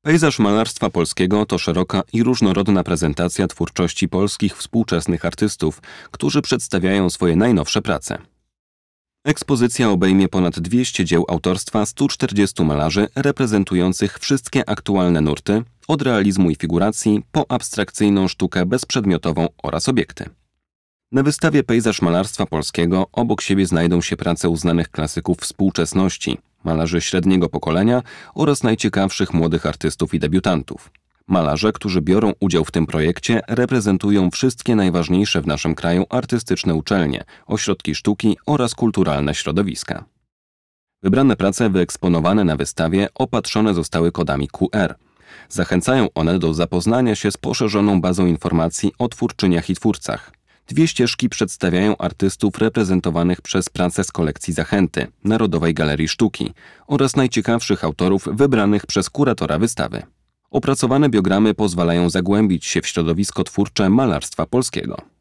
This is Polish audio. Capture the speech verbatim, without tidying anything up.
Pejzaż malarstwa polskiego to szeroka i różnorodna prezentacja twórczości polskich współczesnych artystów, którzy przedstawiają swoje najnowsze prace. Ekspozycja obejmie ponad dwieście dzieł autorstwa stu czterdziestu malarzy reprezentujących wszystkie aktualne nurty, od realizmu i figuracji po abstrakcyjną sztukę bezprzedmiotową oraz obiekty. Na wystawie Pejzaż malarstwa polskiego obok siebie znajdą się prace uznanych klasyków współczesności, malarzy średniego pokolenia oraz najciekawszych młodych artystów i debiutantów. Malarze, którzy biorą udział w tym projekcie, reprezentują wszystkie najważniejsze w naszym kraju artystyczne uczelnie, ośrodki sztuki oraz kulturalne środowiska. Wybrane prace wyeksponowane na wystawie opatrzone zostały kodami Q R. Zachęcają one do zapoznania się z poszerzoną bazą informacji o twórczyniach i twórcach. Dwie ścieżki przedstawiają artystów reprezentowanych przez prace z kolekcji Zachęty, Narodowej Galerii Sztuki oraz najciekawszych autorów wybranych przez kuratora wystawy. Opracowane biogramy pozwalają zagłębić się w środowisko twórcze malarstwa polskiego.